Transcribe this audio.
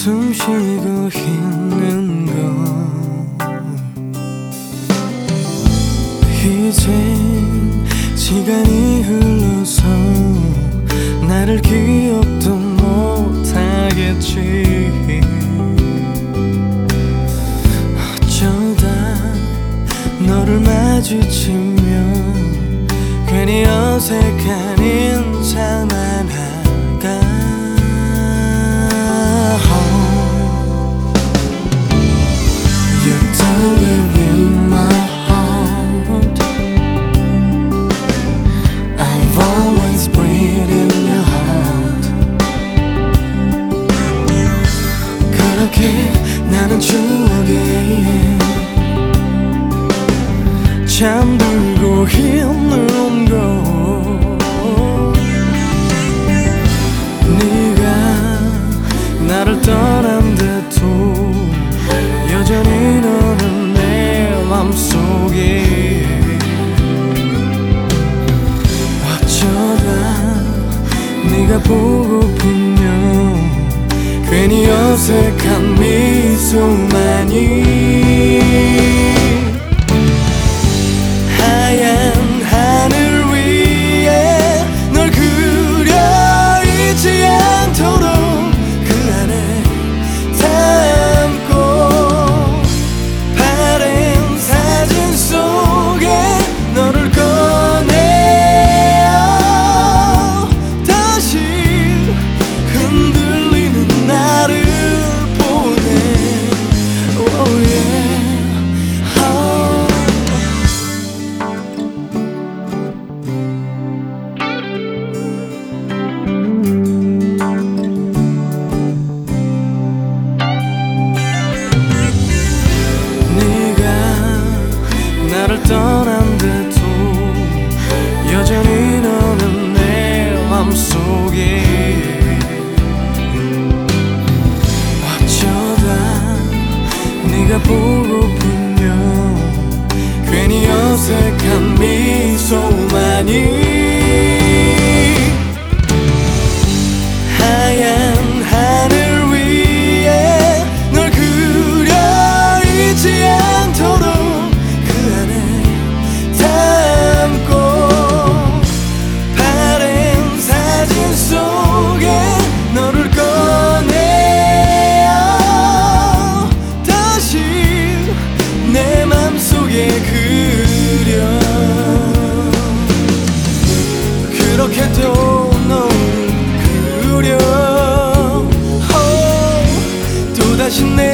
숨 쉬고 있는 건 이젠 시간이 흘러서 나를 기억도 못하겠지. 어쩌다 너를 마주치면 괜히 어색한 인사만 할까. You're the live in my heart. I've always breathed in your heart. 그렇게 나는 추억에 잠들고 있는 걸. 네가 나를 떠난데도 여전히 너는 내 맘속에. 어쩌다 네가 보고프면 괜히 어색한 미소만이. 하얀 하늘 위에 널 그려 있지 않도록 그 안에 담고 바랜 사진 속에 너를 꺼내어 다시 흔들리는 나를 보내. Oh yeah. 나를 떠난데도 여전히 너는 내 맘속에. 어쩌다 네가 보고프면 괜히 어색한 미소만이. 하얀 하늘 위에 널 그려 있지 않도록 너를 꺼내어 다시 내 맘속에 그려. 그렇게 또 너를 그려. 또다시 내